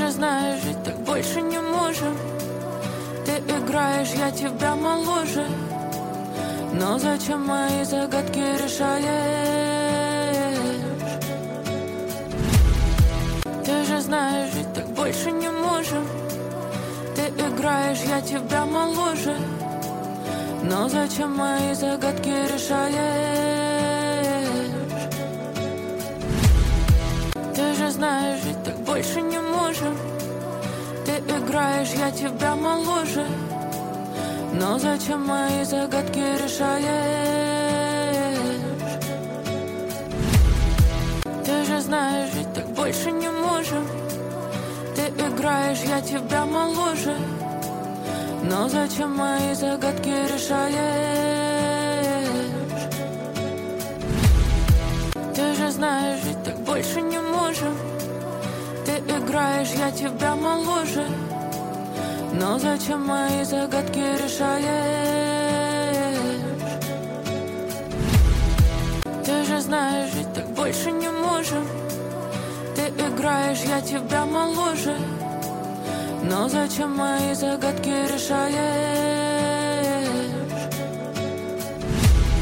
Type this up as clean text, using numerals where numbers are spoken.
же знаешь, жить так больше не можем. Ты играешь, я тебя моложе. Но зачем мои загадки решаешь? Ты же знаешь, жить так больше не можем. Ты играешь, я тебя моложе. Но зачем мои загадки решаешь? Ты же знаешь, жить так больше не можем. Ты играешь, я тебя моложе. Но зачем мои загадки решаешь? Ты же знаешь, жить так больше не можем. Ты играешь, я тебя моложе. Но зачем мои загадки решаешь? Ты же знаешь, жить так больше не можем. Ты играешь, я тебя моложе. Но зачем мои загадки решаешь? Ты же знаешь, жить так больше не можем. Ты играешь, я тебя моложе. Но зачем мои загадки решаешь?